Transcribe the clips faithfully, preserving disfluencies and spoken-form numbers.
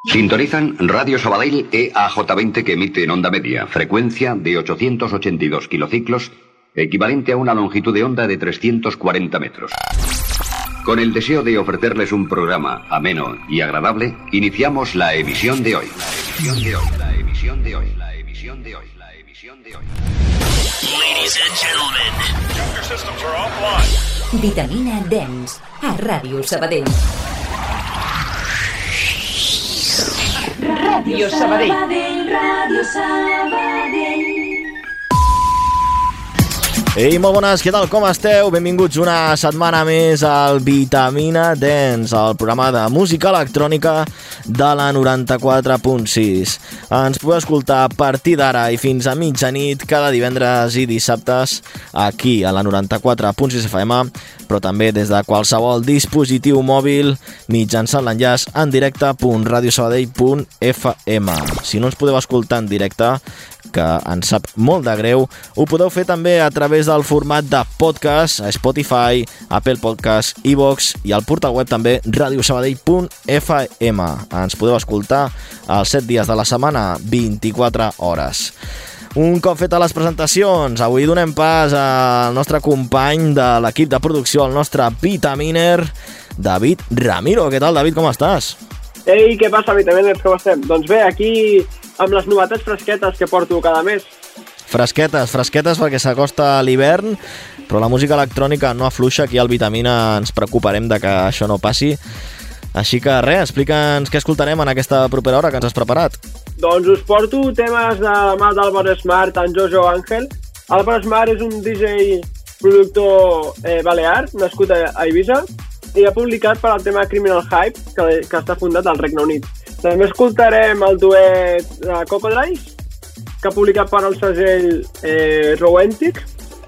Sintonizan Radio Sabadell E A J veinte que emite en onda media, frecuencia de ochocientos ochenta y dos kilociclos, equivalente a una longitud de onda de trescientos cuarenta metros. Con el deseo de ofrecerles un programa ameno y agradable, iniciamos la emisión de hoy. La emisión de hoy, la emisión de hoy, la emisión de hoy, la emisión de hoy. Ladies and gentlemen, your systems are offline. Vitamina Dance a Ràdio Sabadell. Ràdio Sabadell. Ràdio Sabadell. Ei, molt bones, què tal, com esteu? Benvinguts una setmana més al Vitamina Dance, el programa de música electrònica de la noranta-quatre punt sis. Ens podeu escoltar a partir d'ara i fins a mitjanit cada divendres i dissabtes aquí a la noranta-quatre punt sis F M, però també des de qualsevol dispositiu mòbil mitjançant l'enllaç en directe punt radiosabadell punt f m. Si no ens podeu escoltar en directe, que ens sap molt de greu, ho podeu fer també a través del format de podcast a Spotify, Apple Podcast, iVoox i al portal web també radiosabadell punt f m. Ens podeu escoltar els set dies de la setmana, vint-i-quatre hores. Un cop fet a les presentacions, avui donem pas al nostre company de l'equip de producció, el nostre vitaminer, David Ramiro. Què tal, David, com estàs? Ei, què passa, vitaminers, com estem? Doncs bé, aquí amb les novetats fresquetes que porto cada mes. Fresquetes, fresquetes perquè s'acosta l'hivern, però la música electrònica no afluixa. Aquí al Vitamina ens preocuparem de que això no passi. Així que res, explica'ns què escoltarem en aquesta propera hora que ens has preparat. Doncs us porto temes de la mà d'Álvaro Smart, en Jojo Ángel. Álvaro Smart és un D J productor eh, balear, nascut a, a Eivissa, i ha publicat per al tema Criminal Hype, que, que està fundat al Regne Unit. També escoltarem el duet de Cocodrice, que ha publicat per al segell eh, Rowentic,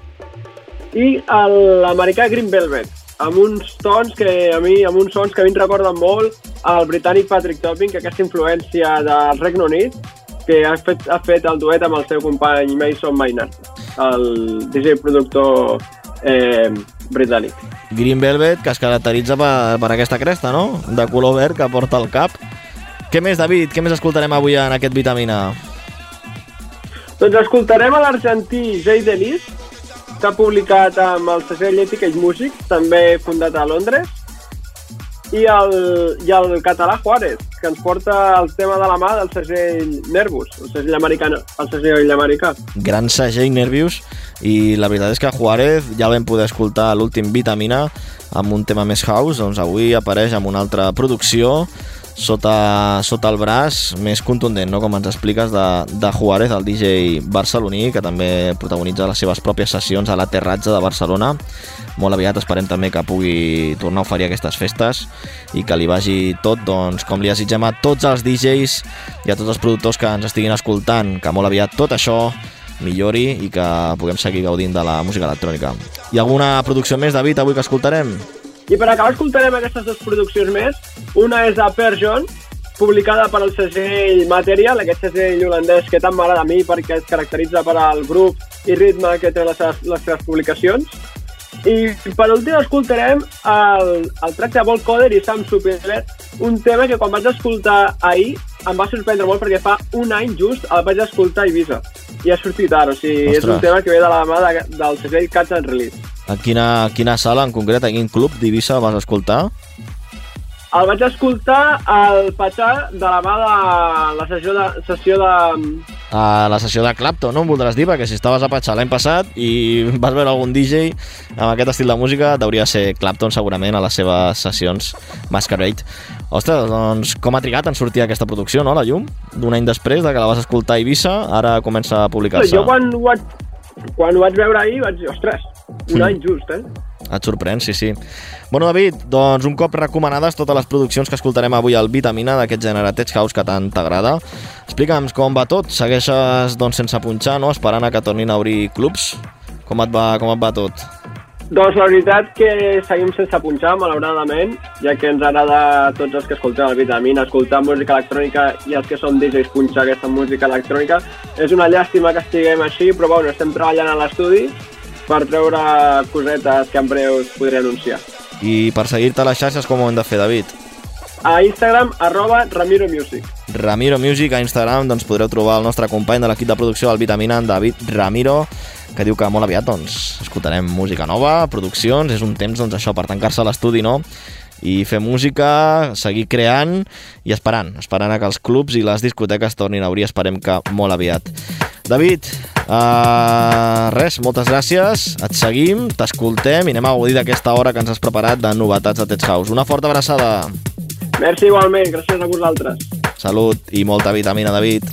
i l'americà Green Velvet, amb uns tons que a mi, amb uns sons que a mi em recorden molt al britànic Patrick Topping, que aquesta influència del Regne Unit, que ha fet, ha fet el duet amb el seu company Mason Maynard, el D J productor eh, britànic. Green Velvet, que es caracteritza per, per aquesta cresta, no?, de color verd que porta al cap. Què més, David? Què més escoltarem avui en aquest Vitamina? Doncs escoltarem a l'argentí Jay Delis, que ha publicat amb el segell Etiquette Music, també fundat a Londres, i el, i el català Juárez, que ens porta el tema de la mà del segell Nervous, el segell americà. El segell americà. Gran segell Nervous, i la veritat és que Juárez ja el vam poder escoltar a l'últim Vitamina amb un tema més house, doncs avui apareix amb una altra producció sota, sota el braç, més contundent, no?, com ens expliques, de, de Juárez, el D J barceloní, que també protagonitza les seves pròpies sessions a la Terratza de Barcelona. Molt aviat esperem també que pugui tornar a oferir aquestes festes i que li vagi tot, doncs, com li desitgem a tots els D Js i a tots els productors que ens estiguin escoltant, que molt aviat tot això millori i que puguem seguir gaudint de la música electrònica. Hi ha alguna producció més, David, avui que escoltarem? I per acabar escoltarem aquestes dues produccions més. Una és a Per John, publicada per al segell Material, aquest segell holandès que tant m'agrada a mi perquè es caracteritza per al grup i ritme que té les seves, les seves publicacions. I per últim escoltarem el, el track de Vol Coder i Sam Superior, un tema que quan vaig escoltar ahir em va sorprendre molt perquè fa un any just el vaig escoltar a Eivissa i ha sortit ara, o sigui, Ostres. És un tema que ve de la mà de, del segell Catch and Release. A quina, quina sala en concret, a quin club d'Eivissa vas escoltar? El vaig escoltar al Patxà de la mà de la sessió de... Sessió de... A la sessió de Clapton, no em voldràs dir? Perquè si estaves a Patxà l'any passat i vas veure algun D J amb aquest estil de música, hauria de ser Clapton segurament a les seves sessions Masquerade. Ostres, doncs com ha trigat en sortir aquesta producció, no, la llum? D'un any després de que la vas escoltar a Eivissa, ara comença a publicar-se. Jo quan ho vaig, quan ho vaig veure ahir vaig dir, ostres, un any just, eh? Et sorprèn, sí, sí. Bueno, David, doncs un cop recomanades totes les produccions que escoltarem avui al Vitamina d'aquest gènere Tech House que tant t'agrada. Explica'ns com va tot. Segueixes, doncs, sense punxar, no?, esperant a que tornin a obrir clubs. Com et va, com et va tot? Doncs la veritat que seguim sense punxar, malauradament, ja que ens agrada a tots els que escoltem el Vitamina escoltar música electrònica i els que som D Js punxar aquesta música electrònica. És una llàstima que estiguem així, però bueno, estem treballant a l'estudi per treure cosetes que en breu us podré anunciar. I per seguir-te a les xarxes com ho hem de fer, David? a Instagram, arroba Ramiro Music. Ramiro Music a Instagram, doncs podreu trobar el nostre company de l'equip de producció del Vitamina, en David Ramiro, que diu que molt aviat doncs, escoltarem música nova, produccions, és un temps doncs, això per tancar-se a l'estudi, no? I fer música, seguir creant i esperant, esperant a que els clubs i les discoteques tornin a obrir, esperem que molt aviat. David, uh, res, moltes gràcies, et seguim, t'escoltem i anem a gaudir d'aquesta hora que ens has preparat de novetats de Tech House. Una forta abraçada. Merci igualment, gràcies a vosaltres. Salut i molta vitamina, David.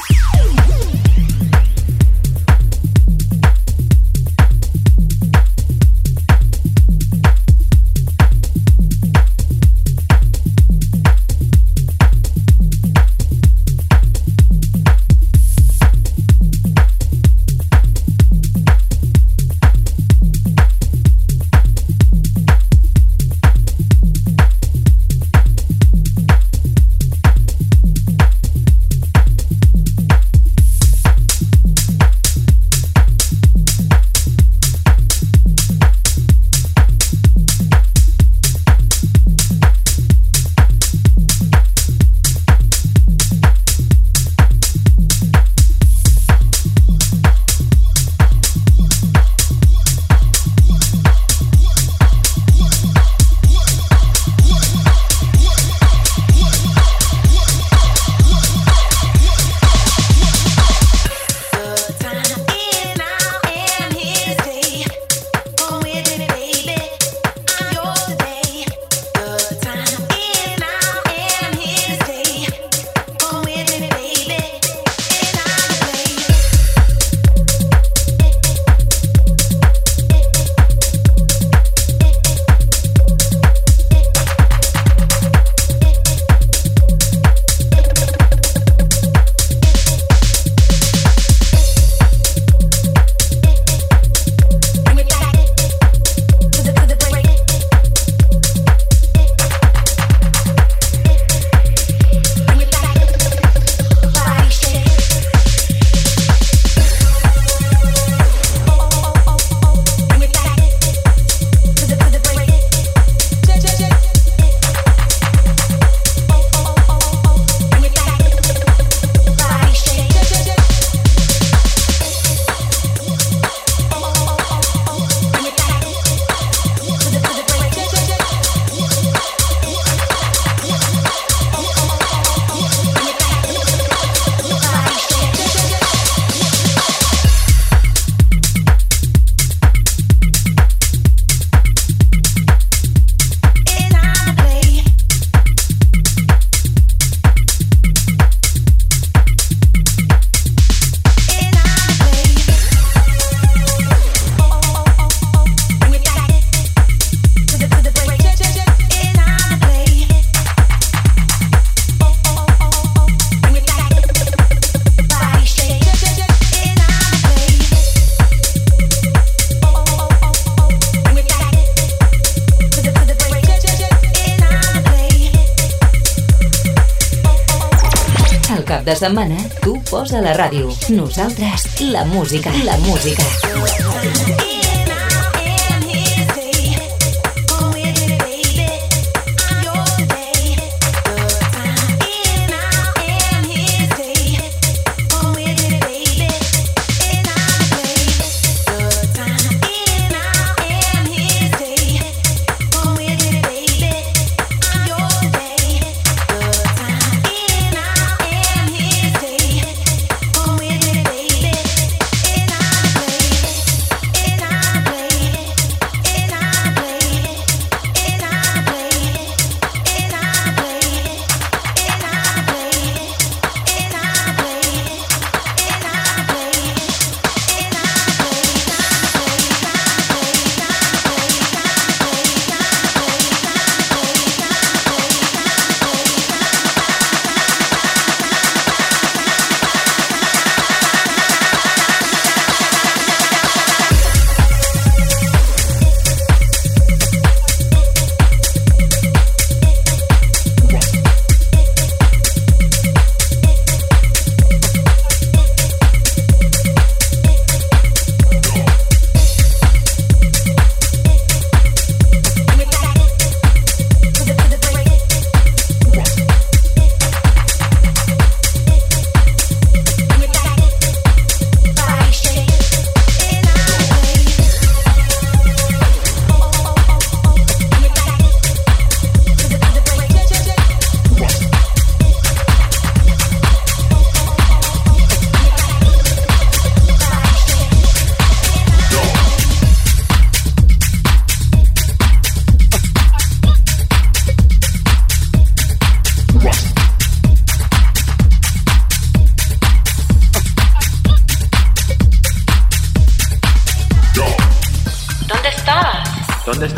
de setmana, tu posa la ràdio. Nosaltres, la música. La música.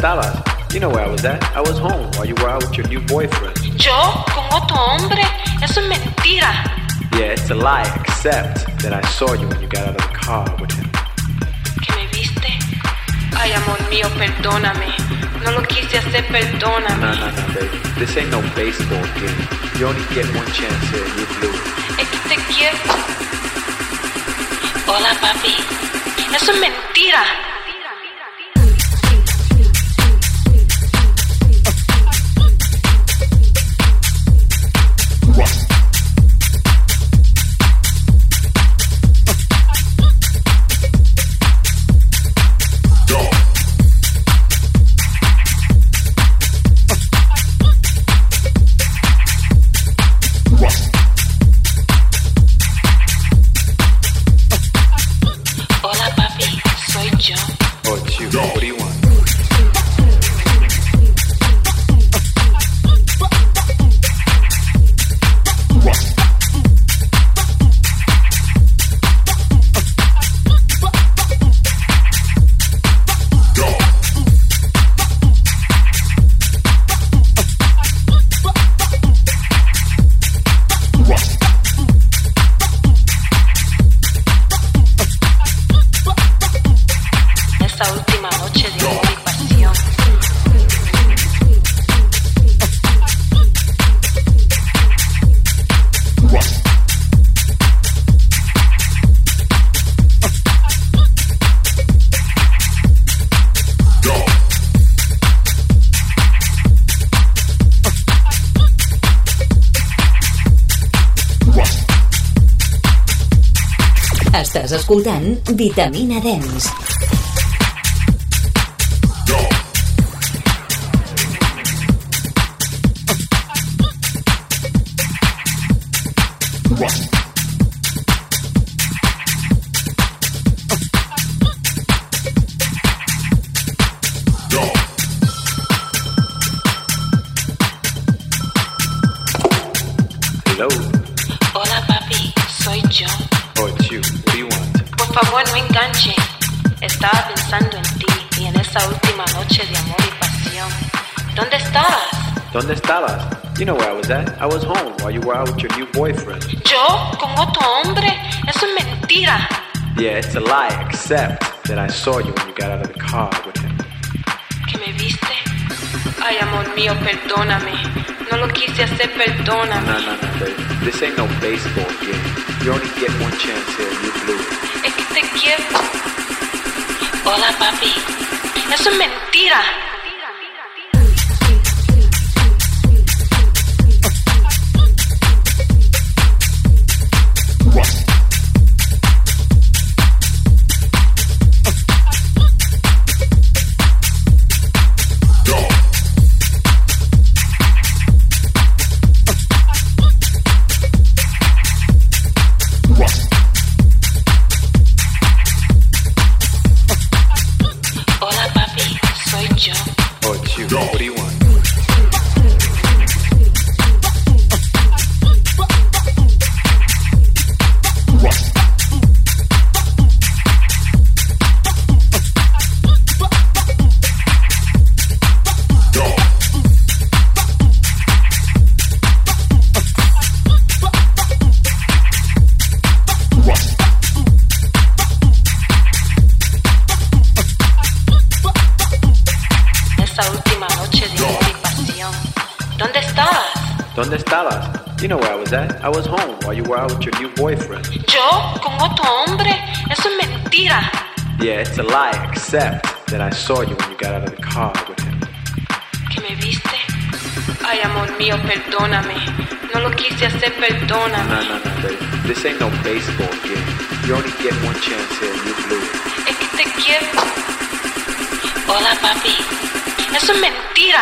estabas? You know where I was at. I was home while you were out with your new boyfriend. ¿Yo? ¿Con otro hombre? Eso es mentira. Yeah, it's a lie, except that I saw you when you got out of the car with him. ¿Que me viste? Ay, amor mío, perdóname. No lo quise hacer, perdóname. No, no, no, baby. This ain't no baseball game. You only get one chance here, you blue. Es que te quiero. Hola, papi. Eso es mentira. Estàs escoltant Vitamina Dance. Hello. Hola, papi. Soy yo. Oh, it's you. What do you want? Por favor, no enganche. Estaba pensando en ti y en esa última noche de amor y pasión. ¿Dónde estabas? ¿Dónde estabas? You know where I was at. I was home while you were out with your new boyfriend. ¿Yo? ¿Con otro hombre? Eso es mentira. Yeah, it's a lie, except that I saw you when you got out of the car with him. ¿Que me viste? Ay, amor mío, perdóname. No lo quise hacer, perdóname. No, no, no, baby. This ain't no baseball game. You only get one chance here, you blue. Es que te quiero. Hola, papi. Eso es mentira. ¿Dónde estabas? You know where I was at. I was home while you were out with your new boyfriend. ¿Yo? ¿Con otro hombre? Eso es mentira. Yeah, it's a lie, except that I saw you when you got out of the car with him. ¿Que me viste? Ay, amor mío, perdóname. No lo quise hacer, perdóname. No, no, no, baby. This ain't no baseball game. You only get one chance here, you blue. Es que te quiero. Hola, papi. Eso es mentira.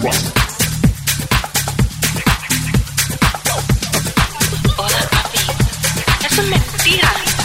Hola, papi. Eso es mentira.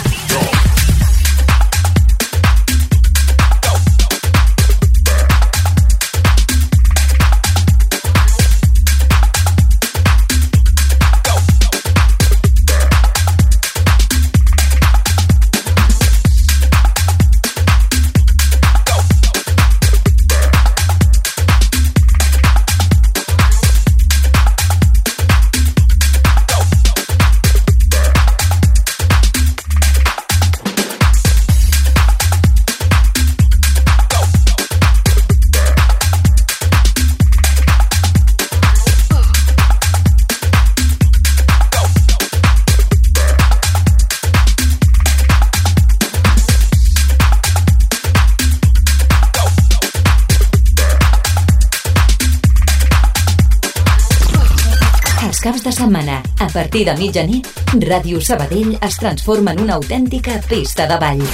Caps de setmana, a partir de mitjanit, Ràdio Sabadell es transforma en una autèntica pista de ball.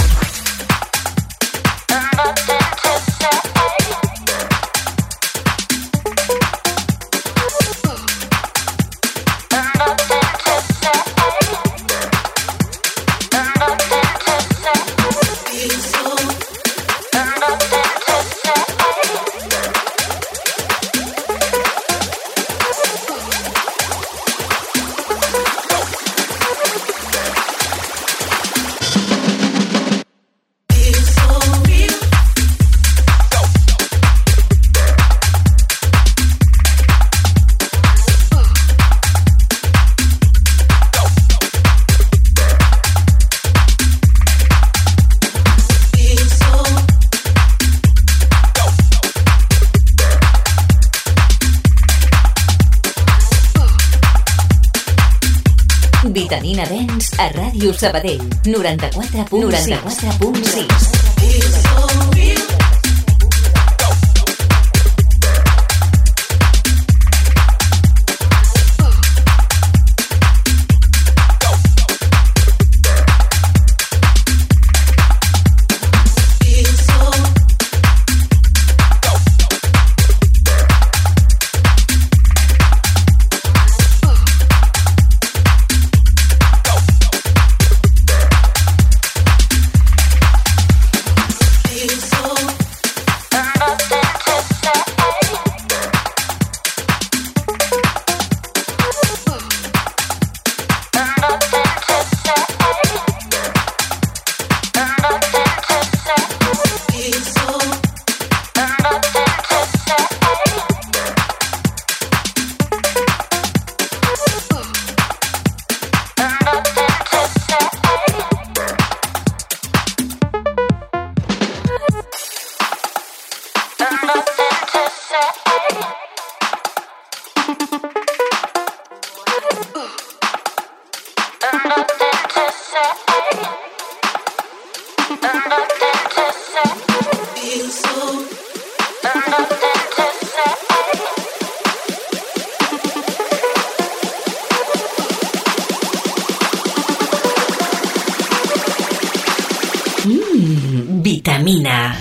Vitamina Dance a Ràdio Sabadell, noranta-quatre punt sis. Mmm, vitamina.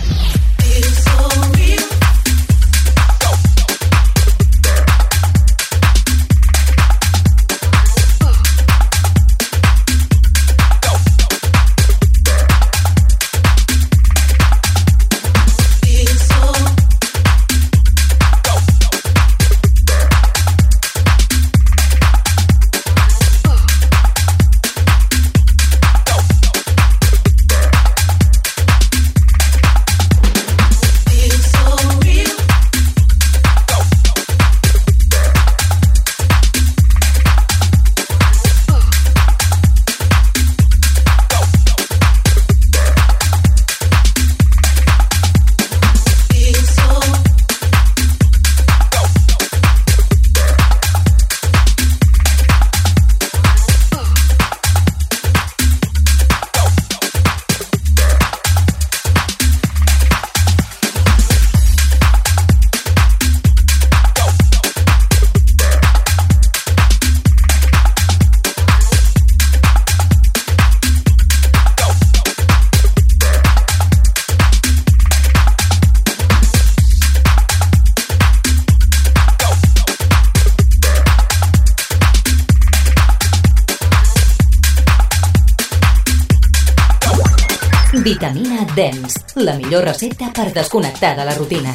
Vitamina Dance, la millor recepta per desconnectar de la rutina.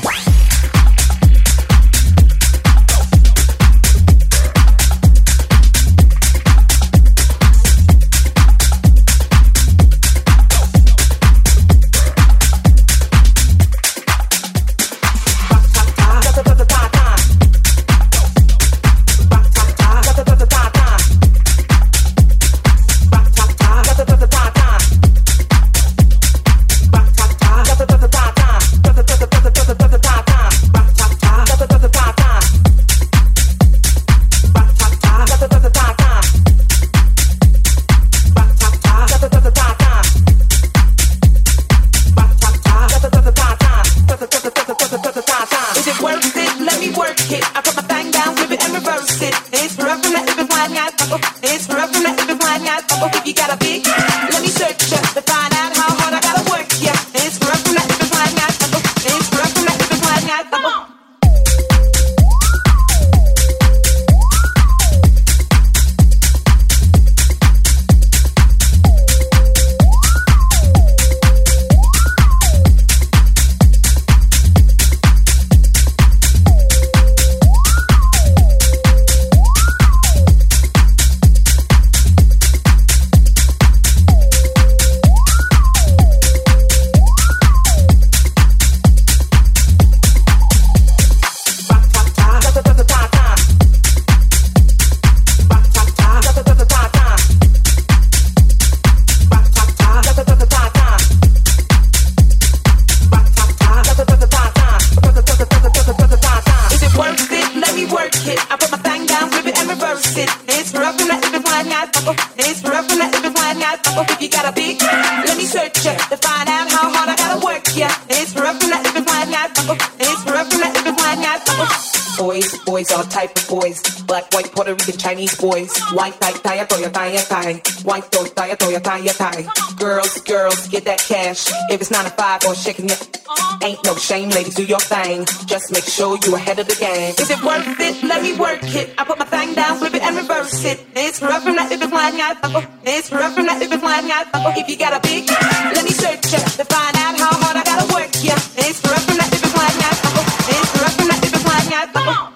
Chinese boys, white tie, tie, toya, tie, tie, white toe, tie, toya, tie, tie. Girls, girls, get that cash. If it's nine to five or shaking it, ain't no shame, ladies, do your thing. Just make sure you ahead of the game. Is it worth it? Let me work it. I put my thing down, flip it and reverse it. It's rough from that if it's flying out. It's rough from that if it's flying out. If you got a big, let me search it to find out how hard I gotta work. Yeah, it's rough from that if it's flying out. It's rough from that if it's flying out.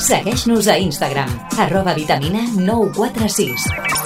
Segueix-nos a Instagram, arroba vitamina nou quatre sis.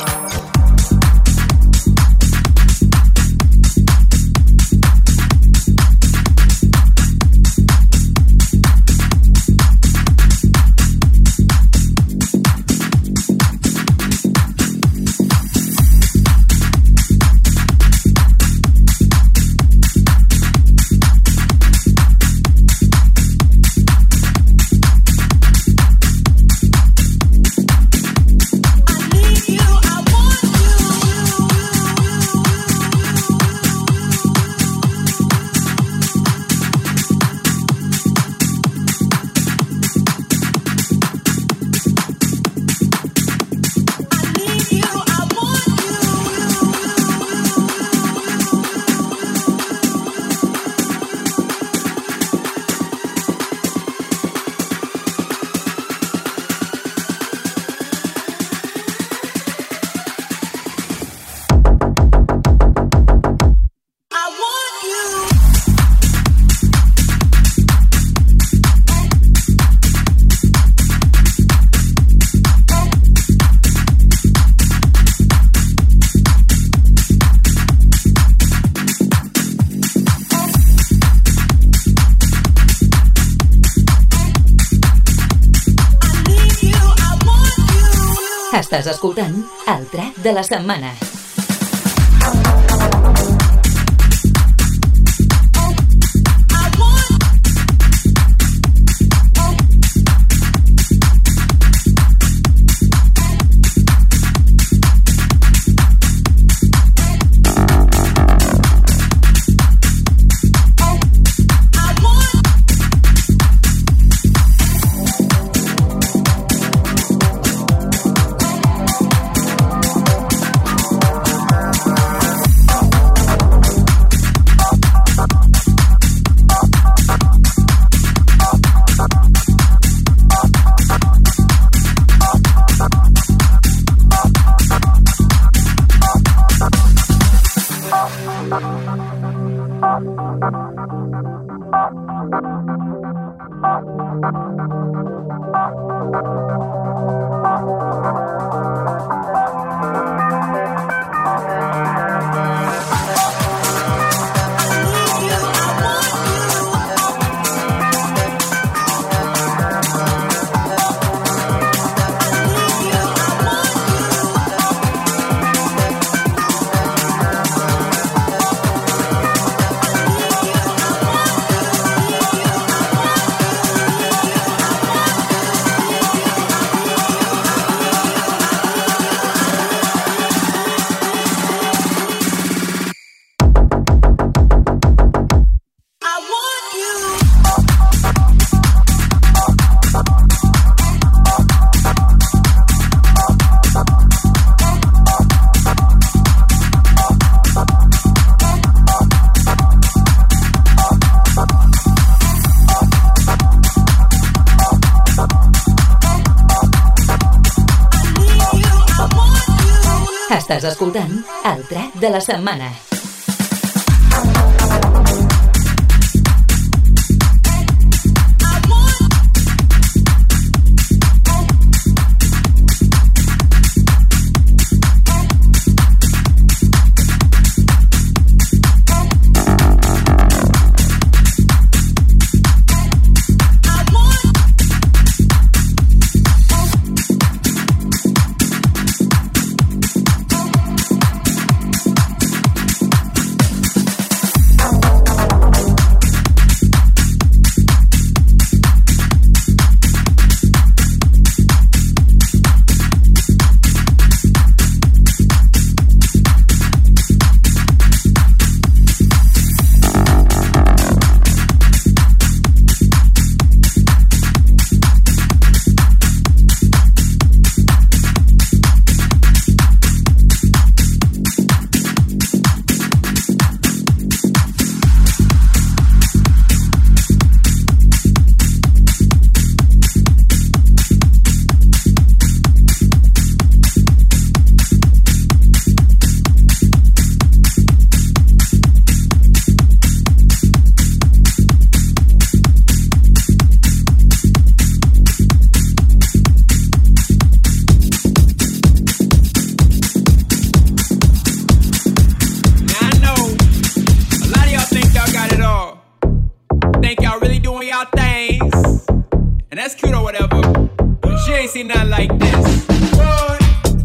Estàs escoltant el track de la setmana. Estàs escoltant el track de la setmana. And that's cute or whatever, but she ain't seen nothing like this. Boy.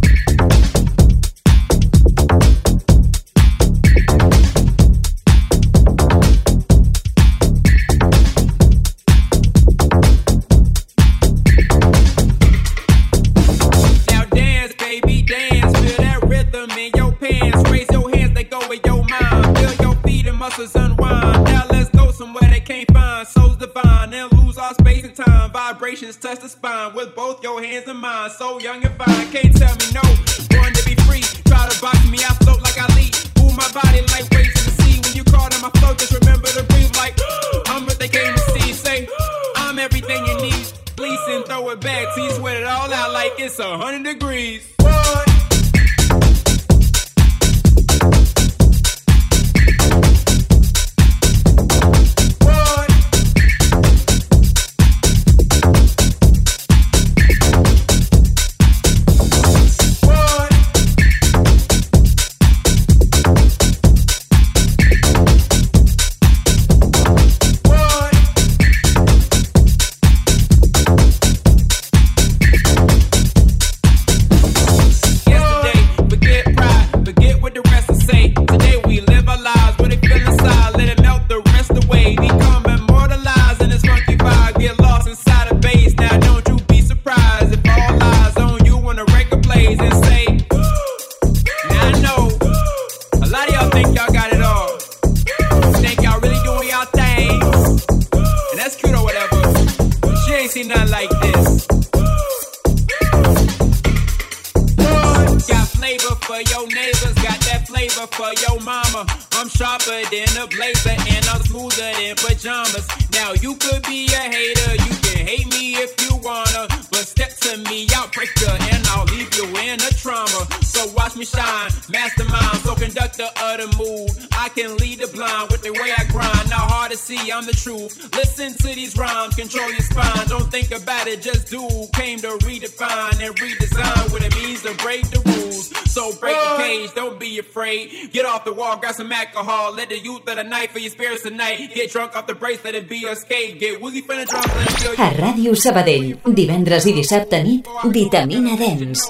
Now dance, baby, dance. Feel that rhythm in your pants. Raise your hands, they go with your mind. Feel your feet and muscles unwind. Now let's go somewhere they can't find. Souls divine and lose all space and time. Vibrations touch the spine with both your hands and mine. So young and fine, can't tell me no. Born to be free. Try to box me, I float like Ali. Move my body like waves in the sea. When you call on my float, just remember to breathe like I'm what they came to see. Say I'm everything you need. Please and throw it back till you sweat it all out like it's a hundred degrees. Boy. I'm the truth. Listen to these rhymes, control your spine. Don't think about it, just do. Came to redefine and redesign what it means to break the rules. So break the cage, don't be afraid. Get off the wall, grab some alcohol. Let the youth of the night for your spirits tonight. Get drunk off the bracelet and be a skate. Get woozy from the drums and feel A Ràdio Sabadell, divendres i dissabte nit, Vitamina Dance.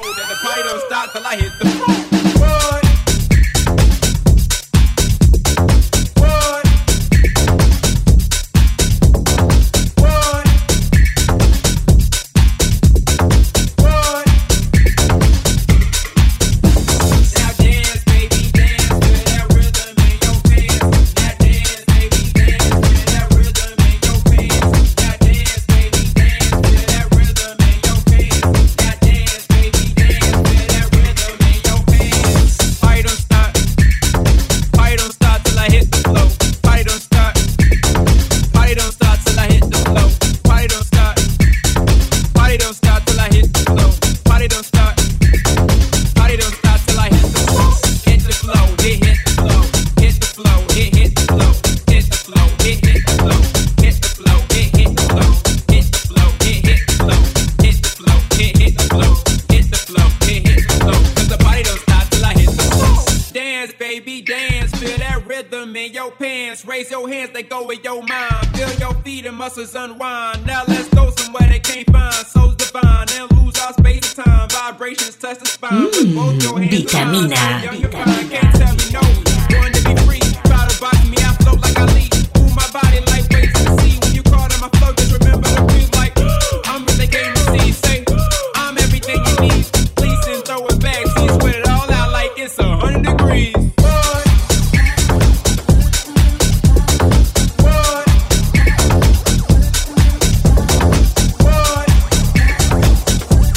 Muscles unwind. Now let's go somewhere they can't find. Souls divine and lose our space and time. Vibrations touch the spine. With both your hands. Vitamina. Young and fine, can't tell me no. Born to be free. Try to box me, I float like Ali. Move my body like waves in the sea. When you call on my float, just remember to breathe like I'm what they came to see. Say I'm everything you need. Please and throw it back. See you sweat it all out like it's a hundred degrees.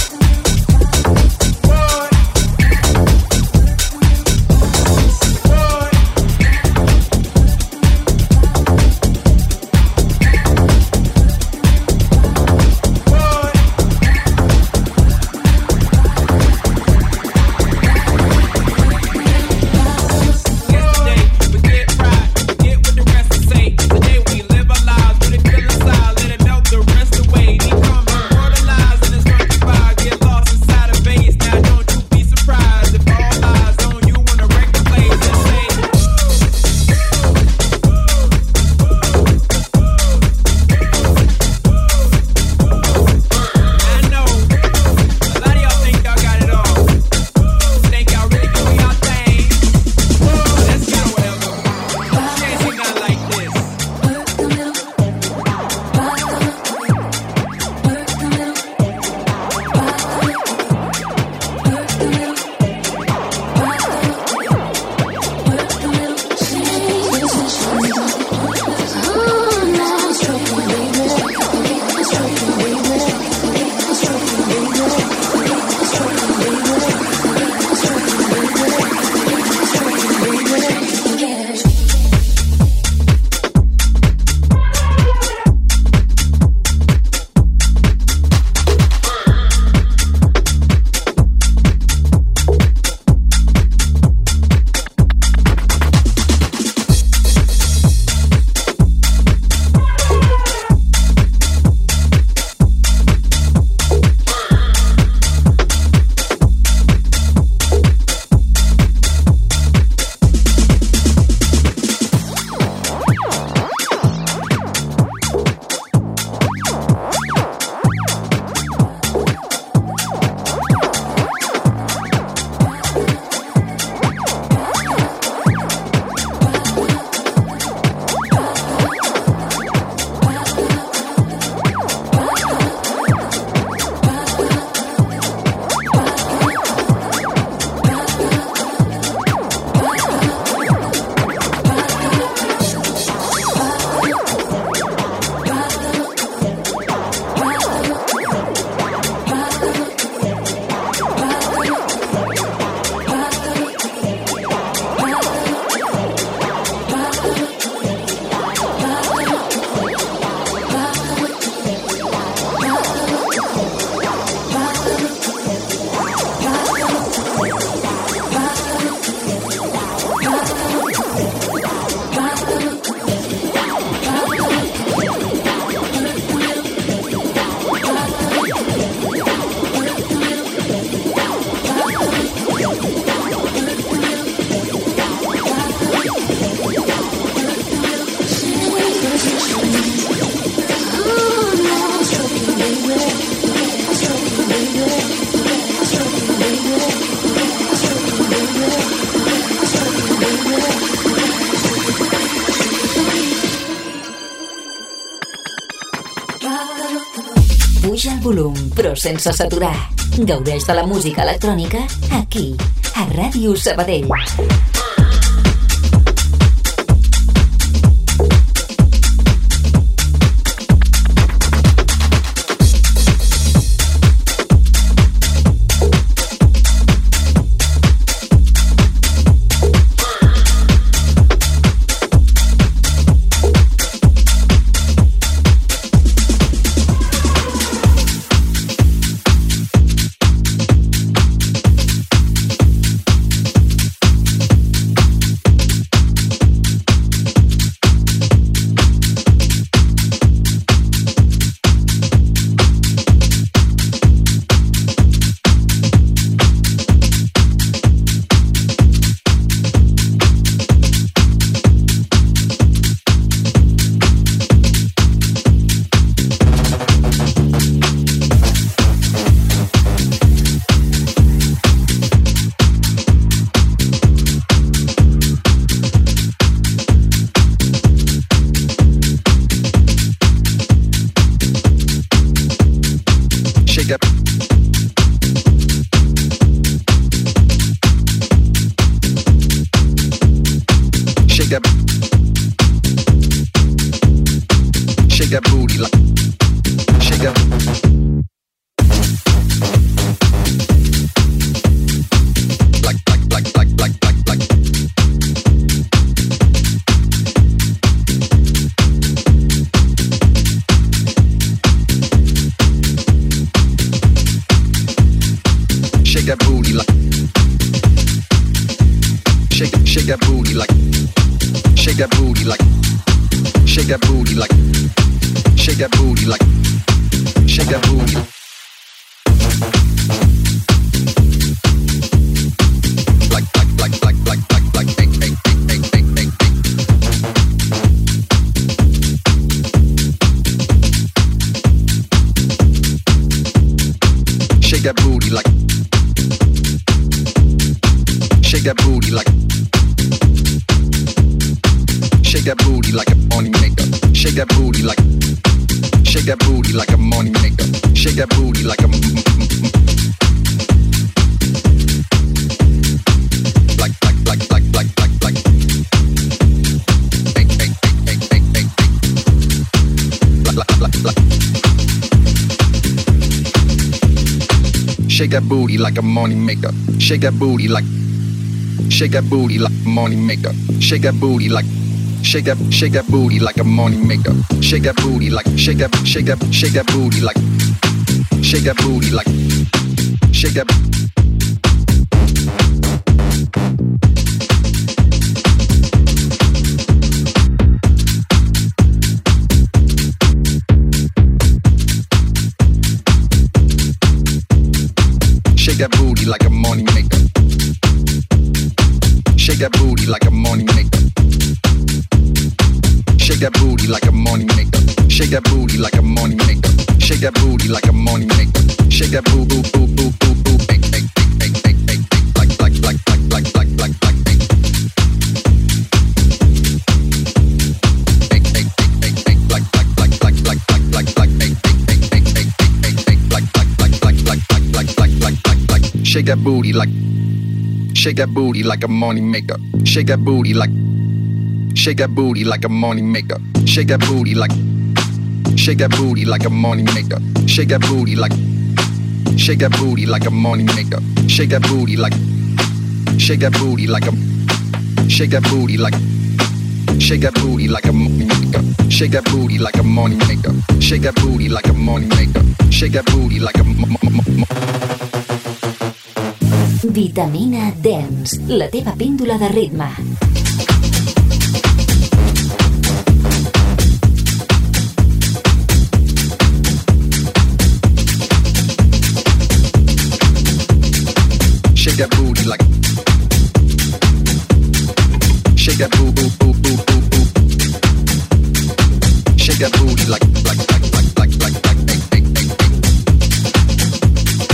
Boy. Puja el volum, però sense saturar. Gaudeix de la música electrònica aquí, a Ràdio Sabadell. Shake that booty like a money maker. Shake that booty like. Shake that booty like a money maker. Shake that booty like. Shake that, shake that booty like a money maker. Shake that booty like. Shake that, shake that, shake that booty like. Shake that booty like. Shake that. Shake that booty like a money maker. Shake that booty like a money maker. Shake that booty like a money maker. Shake that booty like a money maker. Shake that booty like a money maker. Shake that boo boo boo boo boo boo. Make make make make make make like like like like like like like like make. Make make make make make like like like like like like like like make make make make make make make like like like like like like like like like like like. Shake that booty like. Shake that booty like a money maker. Shake that booty like. Shake that booty like a money maker. Shake that booty like. Shake that booty like a money maker. Shake that booty like. Shake that booty like a money maker. Shake that booty like. Shake that booty like a. Shake that booty like. Shake that booty like a money maker. Shake that booty like a money maker. Shake that booty like a money maker. Shake that booty like a. Vitamina Dance, la teva píndola de ritme. Shake that booty like. Shake that boo boo boo boo boo boo. Shake that booty like like like like like like like make make make make.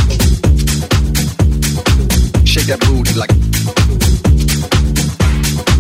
Shake that booty like.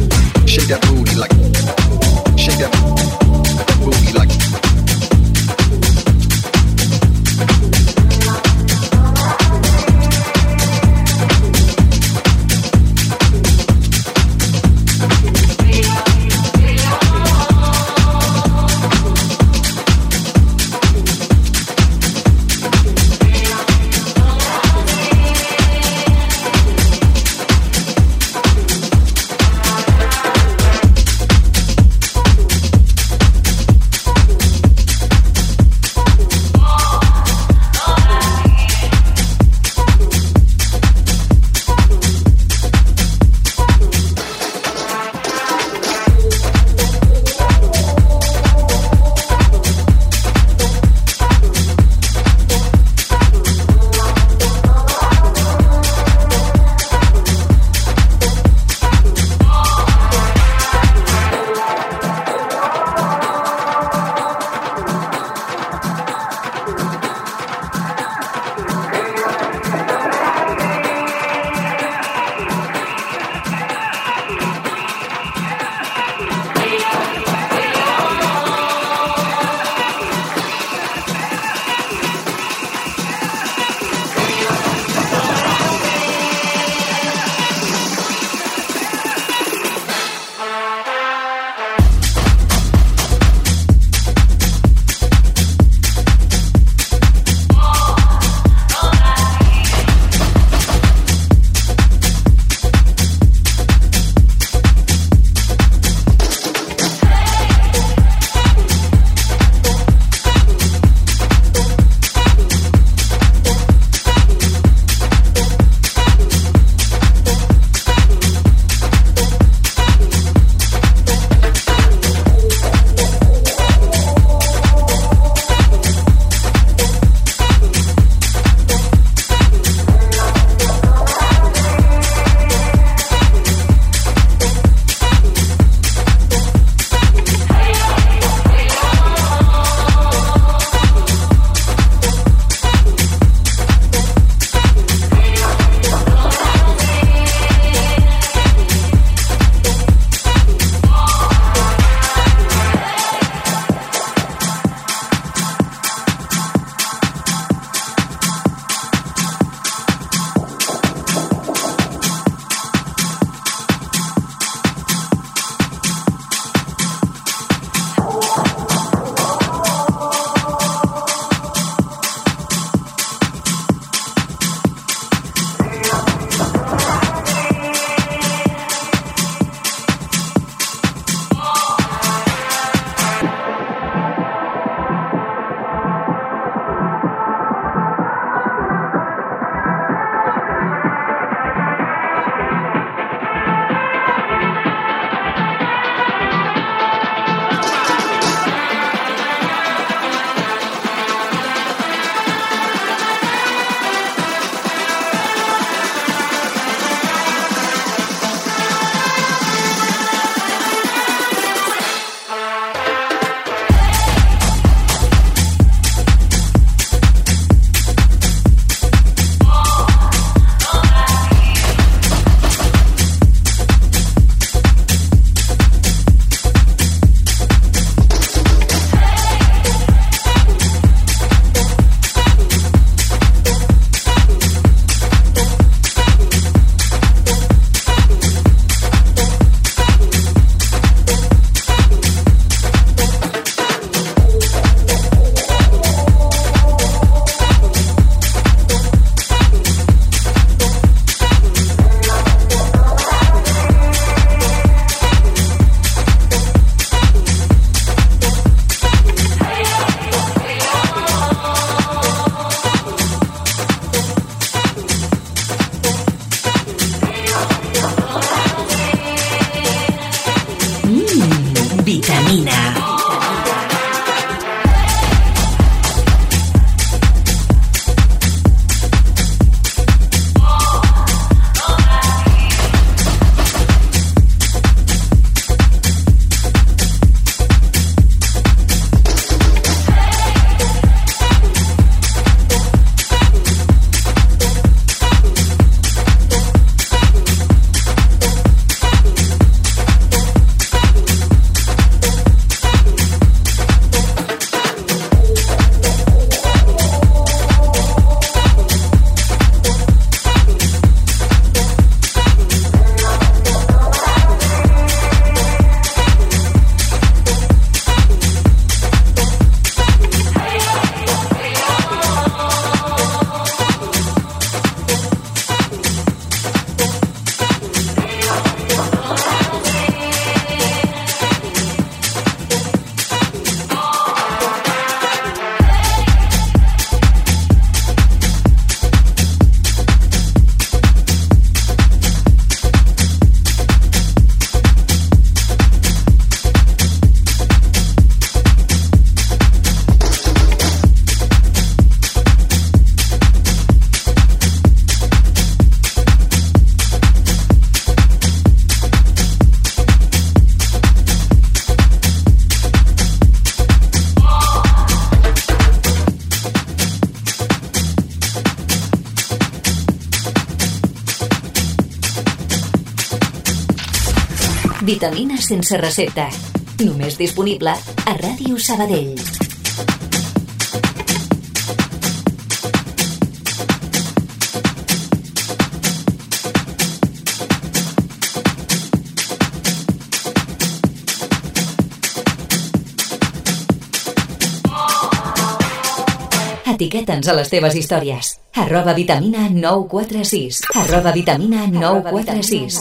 Vitamina sense recepta. Només disponible a Ràdio Sabadell. Etiqueta'ns a les teves històries. Arroba vitamina nou quatre sis. Arroba vitamina nou quatre sis.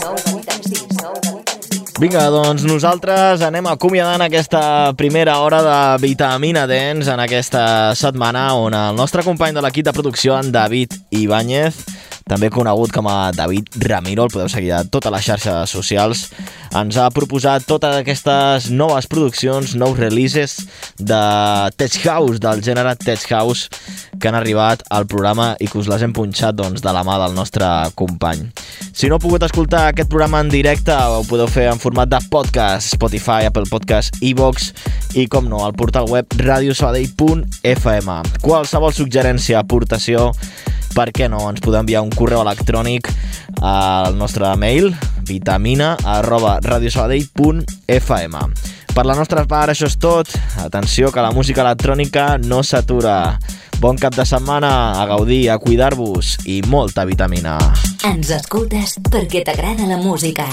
Vinga, doncs nosaltres anem acomiadant aquesta primera hora de Vitamina Dance en aquesta setmana on el nostre company de l'equip de producció, en David Ibáñez, també conegut com a David Ramiro, el podeu seguir a totes les xarxes socials, ens ha proposat totes aquestes noves produccions, nous releases de Tech House, del gènere Tech House, que han arribat al programa i que us les hem punxat doncs, de la mà del nostre company. Si no heu pogut escoltar aquest programa en directe, ho podeu fer en format de podcast, Spotify, Apple Podcast, iVoox i, com no, al portal web radio sabadell punt f m. Qualsevol suggerència, aportació, per què no, ens podeu enviar un correu electrònic al nostre mail vitamina arroba radiosabadell punt f m. Per la nostra part, això és tot. Atenció, que la música electrònica no s'atura. Bon cap de setmana, a gaudir, a cuidar-vos i molta vitamina. Ens escoltes perquè t'agrada la música.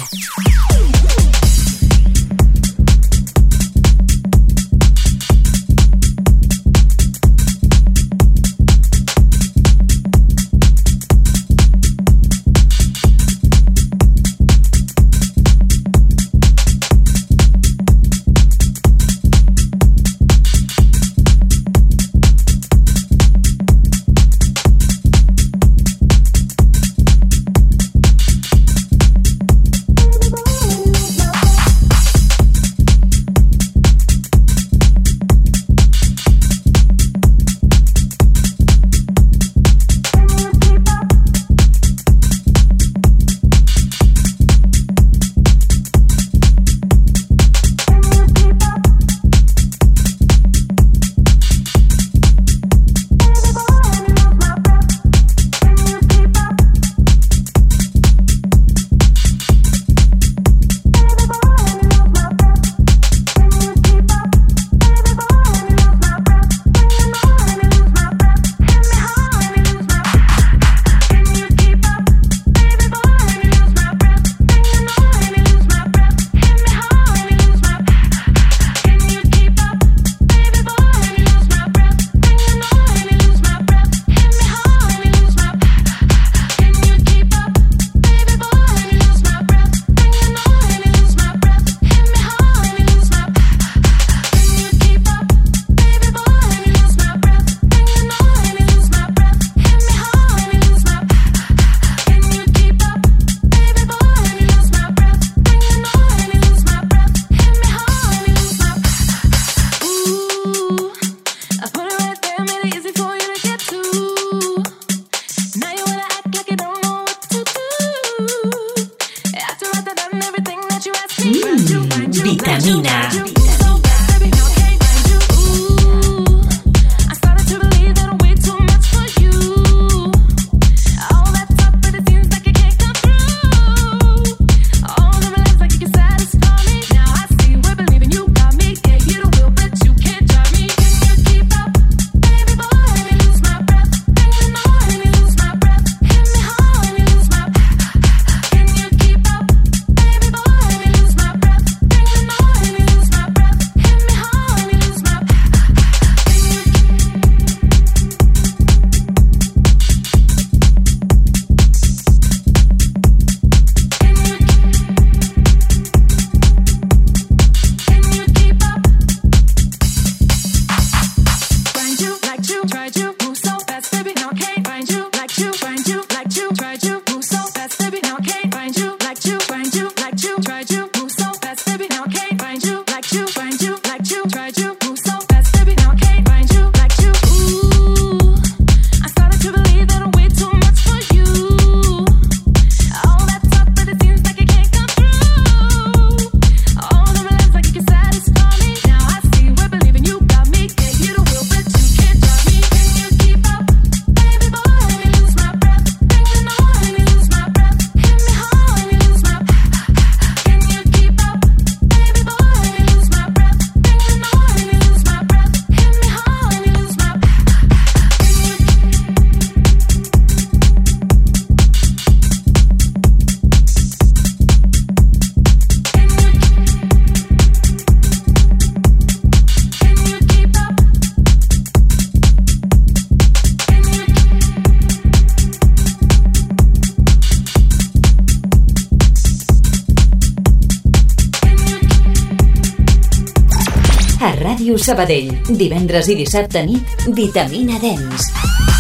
a Ràdio Sabadell. Divendres i dissabte nit, Vitamina Dance.